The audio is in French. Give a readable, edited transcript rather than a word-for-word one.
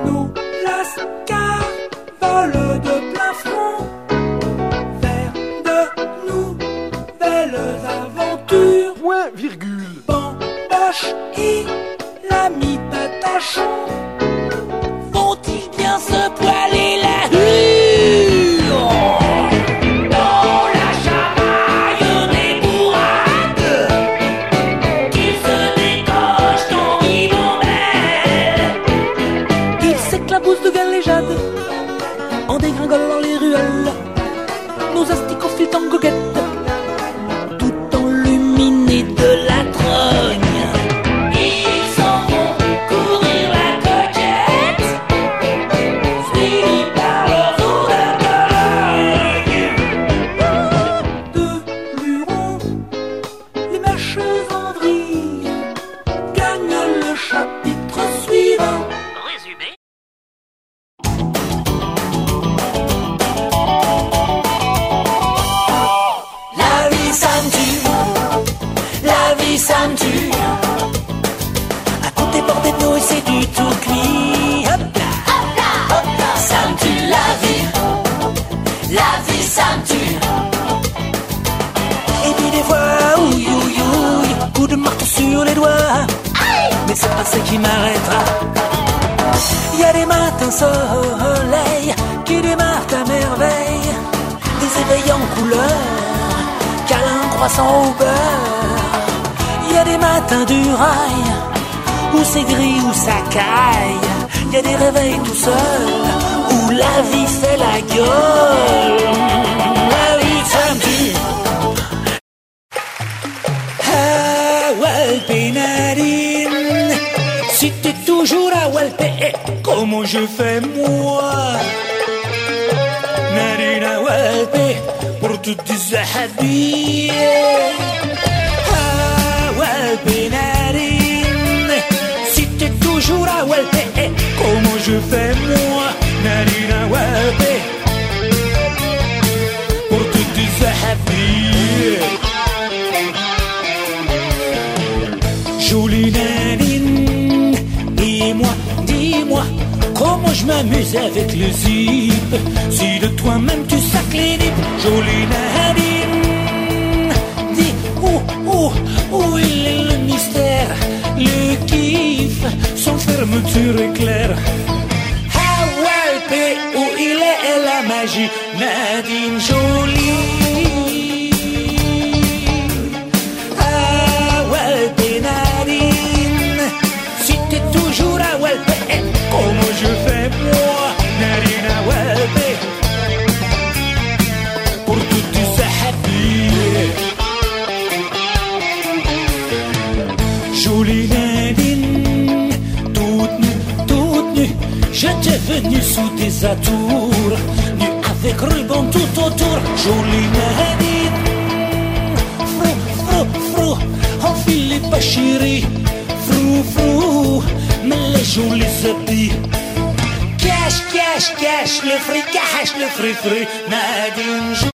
Nos lascars volent de plein front vers de nouvelles aventures. Point virgule. Bamboche et l'ami Patachon vont-ils bien se poiler la hure? Dans la chamaille des bourrades, qu'ils se décochent en ribambelle. Ils s'éclaboussent de galéjade en dégringolant les ruelles. Nos asticots filent en goguette, tout enluminés de la trogne. Ils s'en vont courir la coquette, suivis par leurs odeurs de Luron. Les mèches en vrille gagnent le chapitre suivant. Résumé. La vie ça me tue, la vie ça me tue. À côté porté de nous et c'est du tout cuit. Hop là, hop là, ça me tue la vie ça me tue. Et puis des fois, ouïe, ouïe, ouïe, coup de marteau sur les doigts. Mais c'est pas ça qui m'arrêtera. Y a des matins soleil qui démarrent à merveille, des éveils en couleur, câlin croissant au beurre. Y a des matins du rail où c'est gris, où ça caille. Y a des réveils tout seuls où la vie fait la gueule. La vie ça me tue. Ah, Walpé Nadine, si t'es toujours à Walpé, comment je fais moi? Nadine à Walpé pour te déshabiller. Ah, Walpé Nadine, si t'es toujours à Walpé, comment je fais moi? Nadine à Walpé pour te déshabiller. Jolie Nadine, dis-moi, comment je m'amuse avec le zip? Si de toi-même tu sacs les nippes. Jolie Nadine, dis où il est le mystère, le kiff, sans fermeture éclair. Ah Walpé, où il est la magie, Nadine jolie. Ah Walpé Nadine, si t'es toujours à Walpé, comment je fais moi? Nadine à Walpé pour tout déshabiller. Jolie Nadine, toute nue, je t'ai venu sous tes atours, nue avec ruban tout autour. Jolie Nadine, frou, enfile pas chérie, frou, mais les jolis habits. Cache le fric, Nadine.